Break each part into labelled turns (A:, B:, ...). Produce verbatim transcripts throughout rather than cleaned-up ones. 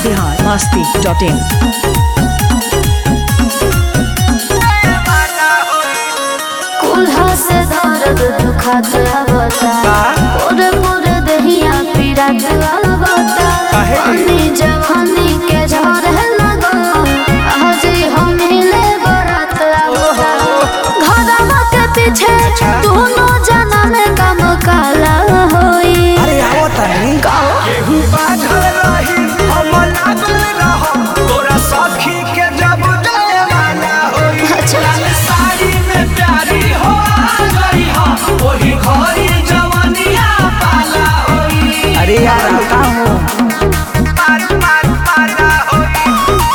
A: Bihar Masti dot इन।
B: कुल्हा से दर्द दुखात आवता पूरे पूरे दहिया पीड़ात आवता पानी जवानी के झड़ लगो आज हम हिले बरात आवता घरवा के पीछे दोनों जना में काम काला होई।
C: अरे आओ तनी केहू बाझल रही हम लागल रहम तोरा सखी के जब जयमाला होई। लाल साड़ी में प्यारी हो गई हो वही घरी जवानिया पाला होई। अरे यार का हो मार मार पाला होई।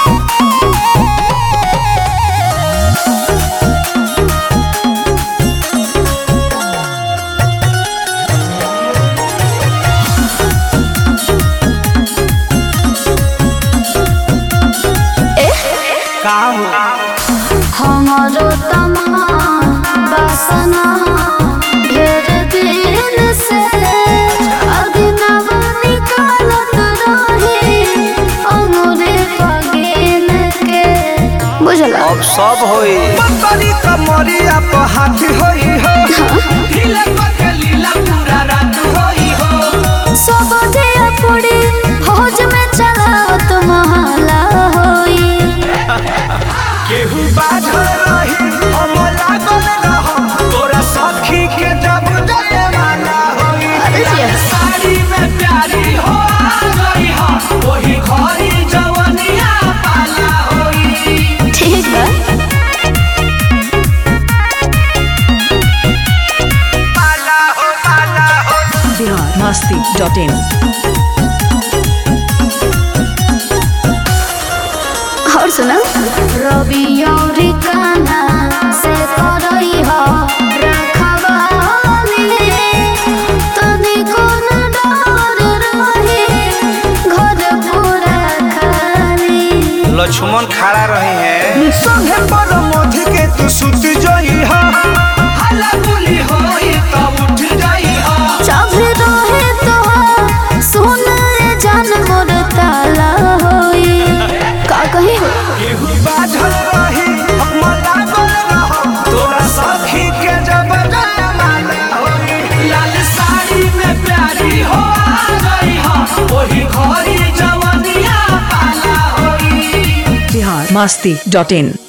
C: का हो
B: हमारो तमा बसना ढेर दिन से अदिनवा निकालत रही अंगूरे पगेन के बुझला।
C: अब सब होई बकरी कमरिया पे हाथ होई हो ढीला पके लीला पूरा रात होई हो।
B: सब दिया पुड़ी भोज में चलाओ तुम हाला होई।
C: केहू बाझल रही हम लागल रहम तोरा सखी के जब जयमाला होई।
B: अरे जिया।
C: साड़ी में प्यारी हो गई हो वही घरी जवानिया पाला होई।
B: ठीक बा
C: पाला हो पाला हो
A: बिहार मस्ती डॉट इन।
B: और सुना रवि और कान्हा से करई हो रखवाली तनी कोन डर रही घर पूरा खाली।
C: लक्ष्मण खड़ा रहे हैं संगे पर मोधी के तू सुत जई हो हल्ला गुली होई तब उठ जई हो।
B: चाभी रहे तो सुन रे जान मोर ताला होई। का कही हो
C: केहू बाझल रही हम लागल रहम तोरा सखी के जब जयमाला होई। लाल साड़ी में प्यारी हो गई हो वही घरी जवानिया पाला होई।
A: बिहार मस्ती डॉट इन।